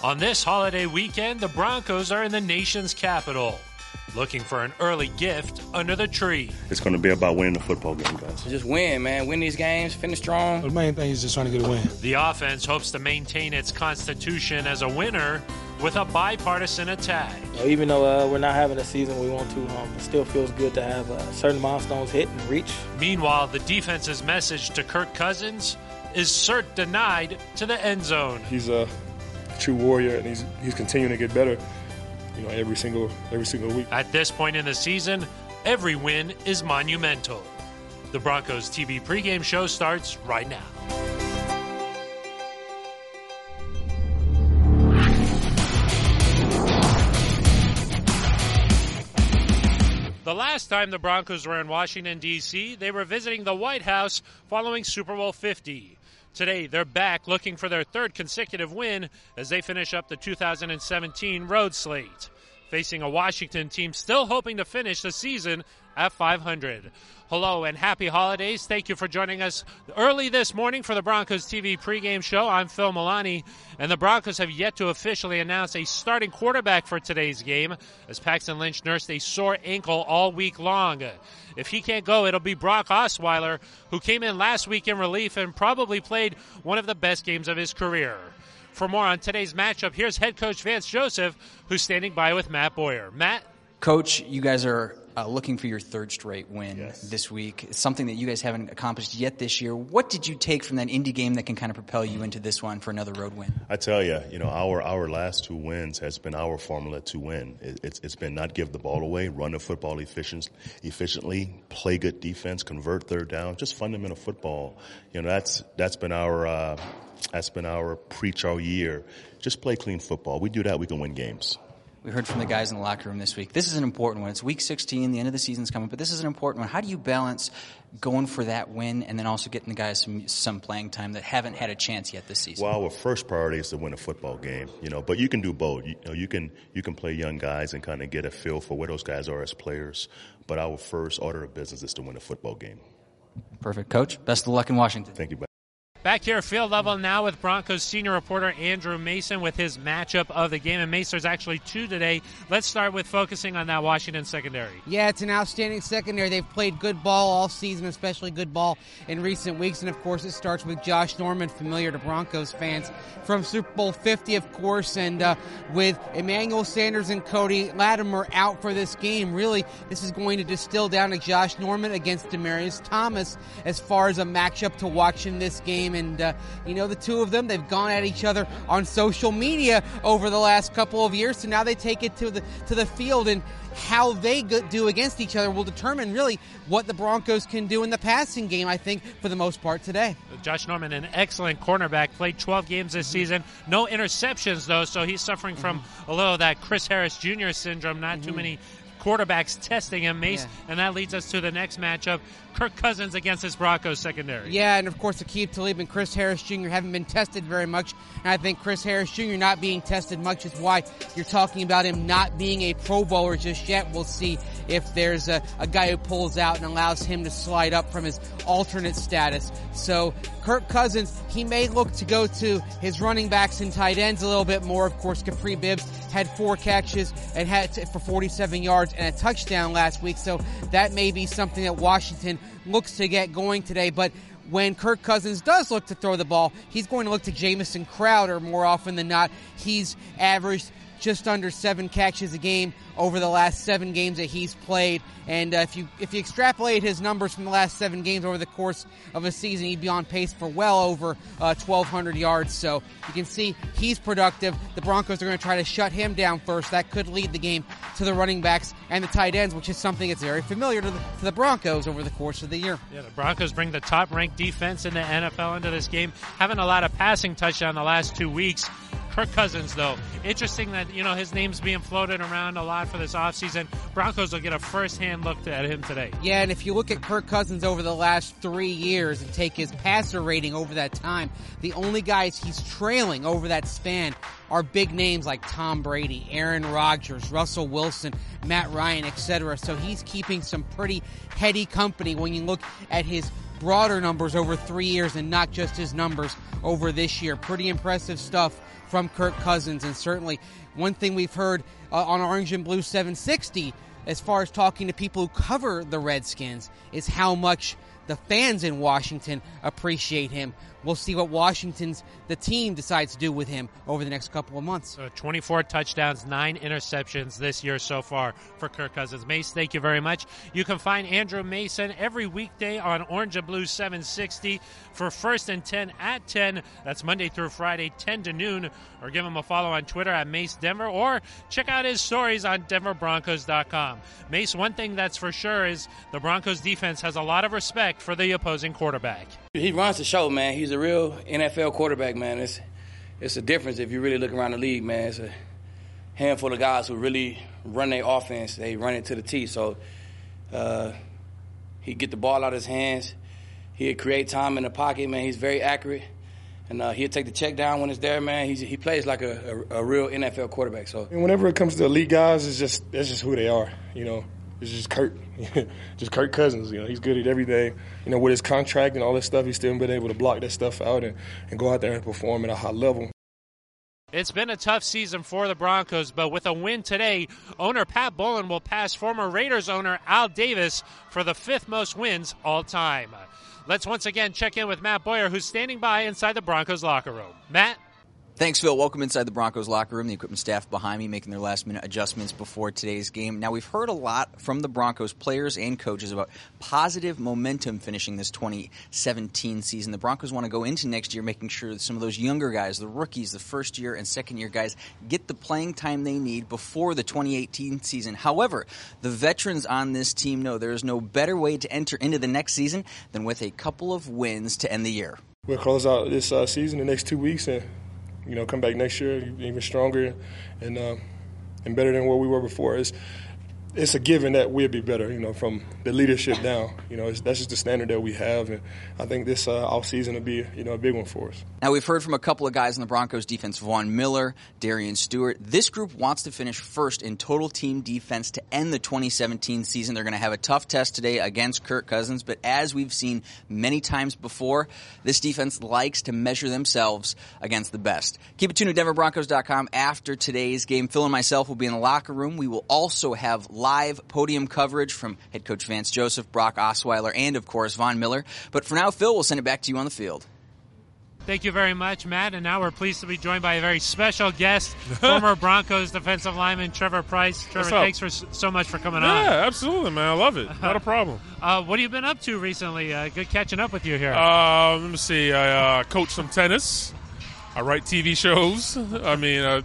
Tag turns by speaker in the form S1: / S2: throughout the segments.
S1: On this holiday weekend, the Broncos are in the nation's capital, looking for an early gift under the tree.
S2: It's going to be about winning the football game, guys.
S3: Just win, man. Win these games, finish strong.
S4: The main thing is just trying to get a win.
S1: The offense hopes to maintain its constitution as a winner with a bipartisan attack.
S5: Even though we're not having a season we want to, it still feels good to have certain milestones hit and reach.
S1: Meanwhile, the defense's message to Kirk Cousins is cert denied to the end zone.
S6: He's a true warrior, and he's continuing to get better, every single week.
S1: At this point in the season, every win is monumental. The Broncos TV pregame show starts right now. The last time the Broncos were in Washington, D.C., they were visiting the White House following Super Bowl 50. Today, they're back looking for their third consecutive win as they finish up the 2017 road slate, facing a Washington team still hoping to finish the season at 500. Hello and happy holidays. Thank you for joining us early this morning for the Broncos TV pregame show. I'm Phil Milani, and the Broncos have yet to officially announce a starting quarterback for today's game as Paxton Lynch nursed a sore ankle all week long. If he can't go, it'll be Brock Osweiler, who came in last week in relief and probably played one of the best games of his career. For more on today's matchup, here's head coach Vance Joseph, who's standing by with Matt Boyer. Matt?
S7: Coach, you guys are looking for your third straight win this week. It's something that you guys haven't accomplished yet this year. What did you take from that Indy game that can kind of propel you into this one for another road win?
S2: I tell you, our last two wins has been our formula to win. It's been not give the ball away, run the football efficiently, play good defense, convert third down, just fundamental football. That's been our preach all year. Just play clean football. We do that, we can win games.
S7: We heard from the guys in the locker room this week. This is an important one. It's week 16, the end of the season's coming, but this is an important one. How do you balance going for that win and then also getting the guys some playing time that haven't had a chance yet this season?
S2: Well, our first priority is to win a football game, but you can do both. You can play young guys and kind of get a feel for where those guys are as players, but our first order of business is to win a football game.
S7: Perfect. Coach, best of luck in Washington.
S2: Thank you.
S1: Back here, field level now with Broncos senior reporter Andrew Mason with his matchup of the game. And Mason's actually two today. Let's start with focusing on that Washington secondary.
S8: Yeah, it's an outstanding secondary. They've played good ball all season, especially good ball in recent weeks. And, of course, it starts with Josh Norman, familiar to Broncos fans from Super Bowl 50, of course. And with Emmanuel Sanders and Cody Latimer out for this game, really, this is going to distill down to Josh Norman against Demaryius Thomas as far as a matchup to watch in this game. And, the two of them, they've gone at each other on social media over the last couple of years. So now they take it to the field, and how they do against each other will determine really what the Broncos can do in the passing game, I think, for the most part today.
S1: Josh Norman, an excellent cornerback, played 12 games this season. No interceptions, though, so he's suffering from a little of that Chris Harris Jr. syndrome. Not too many quarterbacks testing him, Mace, and that leads us to the next matchup, Kirk Cousins against his Broncos secondary.
S8: Yeah, and of course Aqib Talib and Chris Harris Jr. haven't been tested very much, and I think Chris Harris Jr. not being tested much is why you're talking about him not being a Pro Bowler just yet. We'll see if there's a guy who pulls out and allows him to slide up from his alternate status. So Kirk Cousins, he may look to go to his running backs and tight ends a little bit more. Of course, Capri Bibbs had 4 catches and for 47 yards and a touchdown last week, so that may be something that Washington looks to get going today. But when Kirk Cousins does look to throw the ball, he's going to look to Jamison Crowder more often than not. He's averaged just under 7 catches a game over the last 7 games that he's played. And if you extrapolate his numbers from the last 7 games over the course of a season, he'd be on pace for well over 1,200 yards. So you can see he's productive. The Broncos are going to try to shut him down first. That could lead the game to the running backs and the tight ends, which is something that's very familiar to the Broncos over the course of the year.
S1: Yeah, the Broncos bring the top-ranked defense in the NFL into this game, having a lot of passing touchdown the last 2 weeks. Kirk Cousins, though, interesting that, his name's being floated around a lot for this offseason. Broncos will get a first-hand look at him today.
S8: Yeah, and if you look at Kirk Cousins over the last 3 years and take his passer rating over that time, the only guys he's trailing over that span are big names like Tom Brady, Aaron Rodgers, Russell Wilson, Matt Ryan, etc. So he's keeping some pretty heady company when you look at his broader numbers over 3 years and not just his numbers over this year. Pretty impressive stuff from Kirk Cousins, and certainly one thing we've heard on Orange and Blue 760 as far as talking to people who cover the Redskins is how much the fans in Washington appreciate him. We'll see what the team decides to do with him over the next couple of months.
S1: 24 touchdowns, 9 interceptions this year so far for Kirk Cousins. Mace, thank you very much. You can find Andrew Mason every weekday on Orange and Blue 760 for First and 10 at 10. That's Monday through Friday, 10 to noon. Or give him a follow on Twitter at Mace Denver, or check out his stories on DenverBroncos.com. Mace, one thing that's for sure is the Broncos defense has a lot of respect for the opposing quarterback.
S3: He runs the show, man. He's a real NFL quarterback, man. It's a difference if you really look around the league, man. It's a handful of guys who really run their offense. They run it to the T. So he get the ball out of his hands. He'll create time in the pocket, man. He's very accurate. And he'll take the check down when it's there, man. He plays like a real NFL quarterback. So,
S6: and whenever it comes to elite guys, that's just who they are, you know. It's just Kirk, just Kirk Cousins. You know, he's good at everything. You know, with his contract and all this stuff, he's still been able to block that stuff out and go out there and perform at a high level.
S1: It's been a tough season for the Broncos, but with a win today, owner Pat Bowlen will pass former Raiders owner Al Davis for the 5th most wins all time. Let's once again check in with Matt Boyer, who's standing by inside the Broncos locker room. Matt?
S7: Thanks, Phil. Welcome inside the Broncos locker room. The equipment staff behind me making their last-minute adjustments before today's game. Now, we've heard a lot from the Broncos players and coaches about positive momentum finishing this 2017 season. The Broncos want to go into next year making sure that some of those younger guys, the rookies, the first-year and second-year guys, get the playing time they need before the 2018 season. However, the veterans on this team know there is no better way to enter into the next season than with a couple of wins to end the year.
S6: We'll close out this season the next 2 weeks and come back next year even stronger and better than where we were before. It's a given that we'll be better, from the leadership down. That's just the standard that we have, and I think this offseason will be, a big one for us.
S7: Now, we've heard from a couple of guys in the Broncos defense, Von Miller, Darian Stewart. This group wants to finish first in total team defense to end the 2017 season. They're going to have a tough test today against Kirk Cousins, but as we've seen many times before, this defense likes to measure themselves against the best. Keep it tuned to DenverBroncos.com after today's game. Phil and myself will be in the locker room. We will also have live podium coverage from head coach Vance Joseph, Brock Osweiler, and, of course, Von Miller. But for now, Phil, we'll send it back to you on the field.
S1: Thank you very much, Matt. And now we're pleased to be joined by a very special guest, former Broncos defensive lineman Trevor Price. Trevor, thanks so much for coming on.
S4: Yeah, absolutely, man. I love it. Not a problem.
S1: What have you been up to recently? Good catching up with you here.
S4: Let me see. I coach some tennis. I write TV shows. I mean,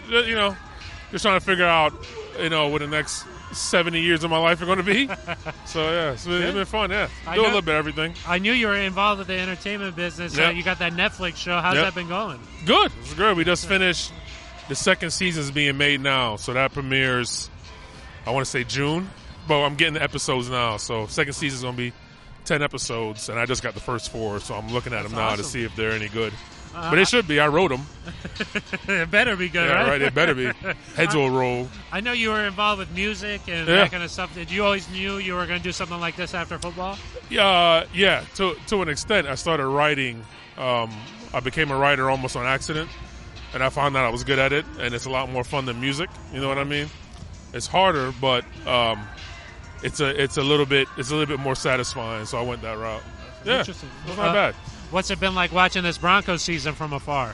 S4: just trying to figure out, what the next 70 years of my life are going to be. So, yeah, it's been fun, yeah. Do a little bit of everything.
S1: I knew you were involved with the entertainment business.
S4: Yep.
S1: You got that Netflix show. How's that been going?
S4: Good. It's good. We just finished. The second season is being made now, so that premieres, I want to say June. But I'm getting the episodes now, so second season is going to be 10 episodes, and I just got the first 4, so I'm looking at them now to see if they're any good. But it should be. I wrote them.
S1: It better be good, right?
S4: Right. It better be. Heads will roll.
S1: I know you were involved with music and that kind of stuff. Did you always knew you were going to do something like this after football?
S4: Yeah. To an extent, I started writing. I became a writer almost on accident, and I found out I was good at it. And it's a lot more fun than music. You know what I mean? It's harder, but it's a little bit more satisfying. So I went that route. Yeah,
S1: interesting.
S4: It's not bad.
S1: What's it been like watching this Broncos season from afar?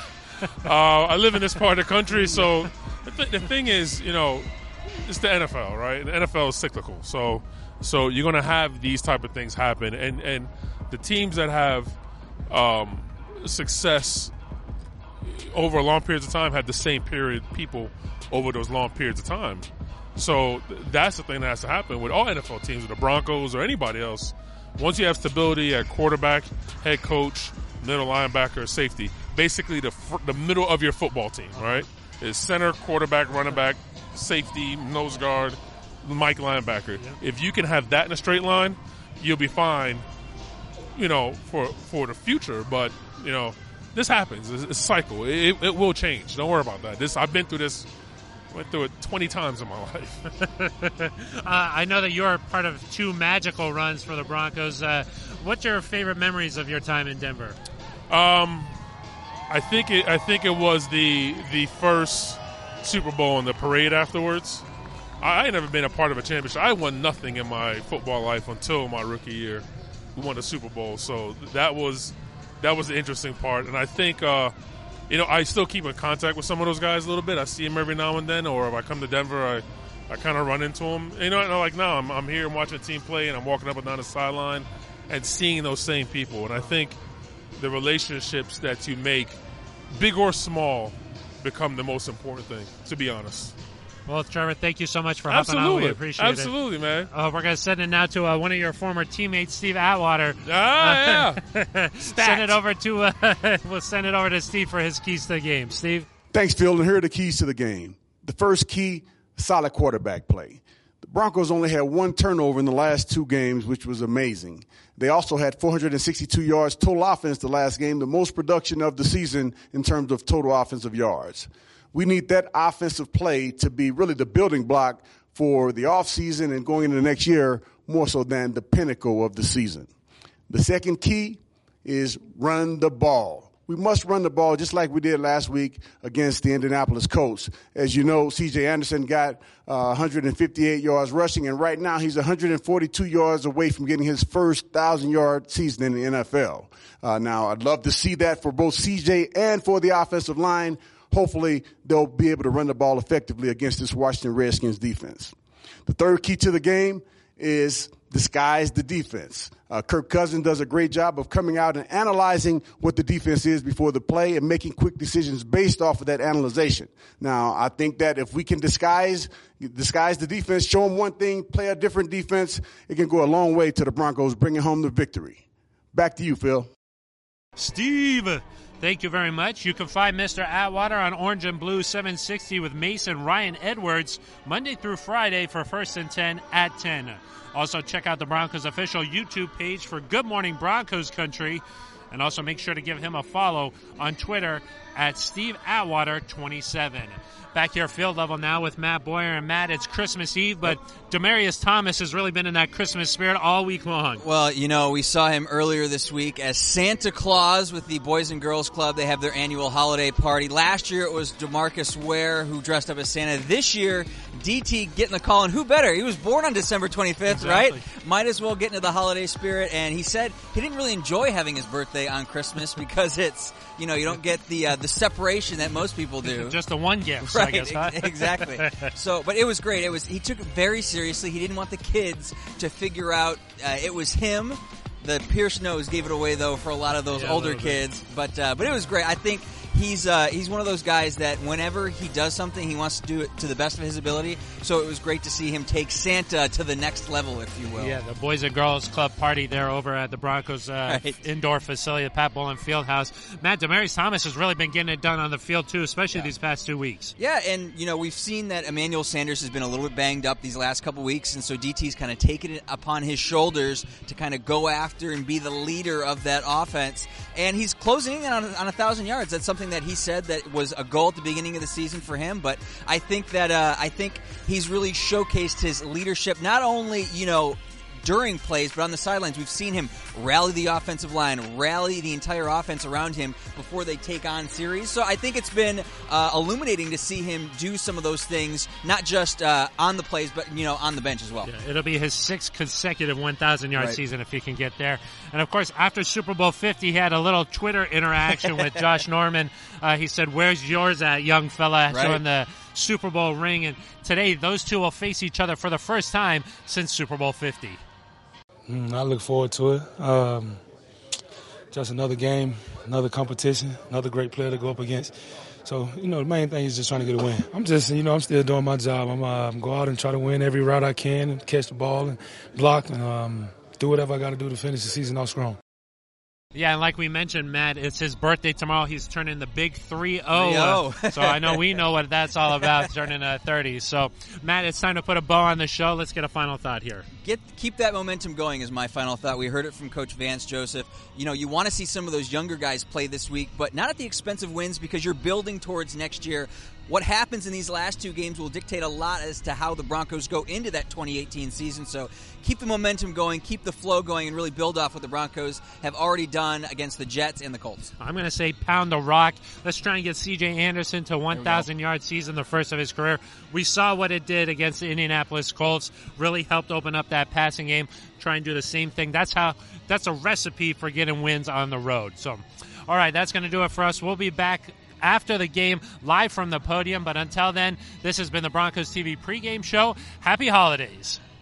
S4: I live in this part of the country, so the thing is, it's the NFL, right? The NFL is cyclical, so you're going to have these type of things happen, and the teams that have success over long periods of time have the same people over those long periods of time. So that's the thing that has to happen with all NFL teams, with the Broncos or anybody else. Once you have stability at quarterback, head coach, middle linebacker, safety, basically the middle of your football team, right, is center, quarterback, running back, safety, nose guard, Mike linebacker. Yeah. If you can have that in a straight line, you'll be fine, for the future. But, this happens. It's a cycle. It will change. Don't worry about that. I've been through this. Went through it 20 times in my life.
S1: I know that you're part of 2 magical runs for the Broncos. what's your favorite memories of your time in Denver?
S4: I think it was the first Super Bowl and the parade afterwards. I ain't never been a part of a championship. I won nothing in my football life until my rookie year. We won the Super Bowl, so that was the interesting part. And I think I still keep in contact with some of those guys a little bit. I see them every now and then, or if I come to Denver, I kind of run into them. And like now I'm here, I'm watching a team play, and I'm walking up and down the sideline and seeing those same people. And I think the relationships that you make, big or small, become the most important thing, to be honest.
S1: Well, Trevor, thank you so much for hopping on. We appreciate it.
S4: Absolutely, man.
S1: We're going to send it now to one of your former teammates, Steve Atwater.
S4: Yeah.
S1: Send it over to we'll send it over to Steve for his keys to the game. Steve?
S9: Thanks, Phil. And here are the keys to the game. The first key, solid quarterback play. The Broncos only had one turnover in the last 2 games, which was amazing. They also had 462 yards total offense the last game, the most production of the season in terms of total offensive yards. We need that offensive play to be really the building block for the offseason and going into the next year, more so than the pinnacle of the season. The second key is run the ball. We must run the ball just like we did last week against the Indianapolis Colts. As you know, C.J. Anderson got 158 yards rushing, and right now he's 142 yards away from getting his first 1,000-yard season in the NFL. Now, I'd love to see that for both C.J. and for the offensive line. Hopefully, they'll be able to run the ball effectively against this Washington Redskins defense. The third key to the game is disguise the defense. Kirk Cousins does a great job of coming out and analyzing what the defense is before the play and making quick decisions based off of that analyzation. Now, I think that if we can disguise the defense, show them one thing, play a different defense, it can go a long way to the Broncos bringing home the victory. Back to you, Phil.
S1: Steve, thank you very much. You can find Mr. Atwater on Orange and Blue 760 with Mason Ryan Edwards Monday through Friday for 1st and 10 at 10. Also, check out the Broncos official YouTube page for Good Morning Broncos Country. And also make sure to give him a follow on Twitter at Steve Atwater 27. Back here, field level now with Matt Boyer. And Matt, it's Christmas Eve, but Demaryius Thomas has really been in that Christmas spirit all week long.
S10: Well, we saw him earlier this week as Santa Claus with the Boys and Girls Club. They have their annual holiday party. Last year it was DeMarcus Ware who dressed up as Santa. This year, DT getting the call, and who better? He was born on December 25th, exactly. Right? Might as well get into the holiday spirit, and he said he didn't really enjoy having his birthday on Christmas because it's, you don't get the separation that most people do.
S1: Just the one gift,
S10: right,
S1: I guess, huh?
S10: Exactly. But it was great. He took it very seriously. He didn't want the kids to figure out it was him. The pierced nose gave it away, though, for a lot of those older kids. But it was great. I think he's one of those guys that whenever he does something, he wants to do it to the best of his ability. So it was great to see him take Santa to the next level, if you will.
S1: Yeah, the Boys and Girls Club party there over at the Broncos indoor facility, the Pat Bowlen Fieldhouse. Matt, Demaryius Thomas has really been getting it done on the field, too, especially these past 2 weeks.
S10: Yeah, and, we've seen that Emmanuel Sanders has been a little bit banged up these last couple weeks, and so DT's kind of taken it upon his shoulders to kind of go after and be the leader of that offense. And he's closing in on 1,000 yards. That's something that he said that was a goal at the beginning of the season for him. But I think that he's really showcased his leadership, not only during plays, but on the sidelines. We've seen him rally the offensive line, rally the entire offense around him before they take on series. So I think it's been illuminating to see him do some of those things, not just on the plays, but on the bench as well.
S1: Yeah, it'll be his 6th consecutive 1,000-yard season if he can get there. And of course, after Super Bowl 50, he had a little Twitter interaction with Josh Norman. He said, "Where's yours at, young fella?" Showing the Super Bowl ring. And today, those two will face each other for the first time since Super Bowl 50.
S11: I look forward to it. Just another game, another competition, another great player to go up against. So, the main thing is just trying to get a win. I'm just, I'm still doing my job. I'm go out and try to win every route I can and catch the ball and block and do whatever I got to do to finish the season off strong.
S1: Yeah, and like we mentioned, Matt, it's his birthday tomorrow. He's turning the big 3-0. So I know we know what that's all about, turning 30. So, Matt, it's time to put a bow on the show. Let's get a final thought here.
S10: Keep that momentum going is my final thought. We heard it from Coach Vance Joseph. You want to see some of those younger guys play this week, but not at the expense of wins because you're building towards next year. what happens in these last 2 games will dictate a lot as to how the Broncos go into that 2018 season. So keep the momentum going, keep the flow going, and really build off what the Broncos have already done against the Jets and the Colts.
S1: I'm going to say pound the rock. Let's try and get C.J. Anderson to 1,000-yard season, the first of his career. We saw what it did against the Indianapolis Colts. Really helped open up that passing game. Try and do the same thing. That's a recipe for getting wins on the road. So, all right, that's going to do it for us. We'll be back after the game, live from the podium. But until then, this has been the Broncos TV pregame show. Happy holidays.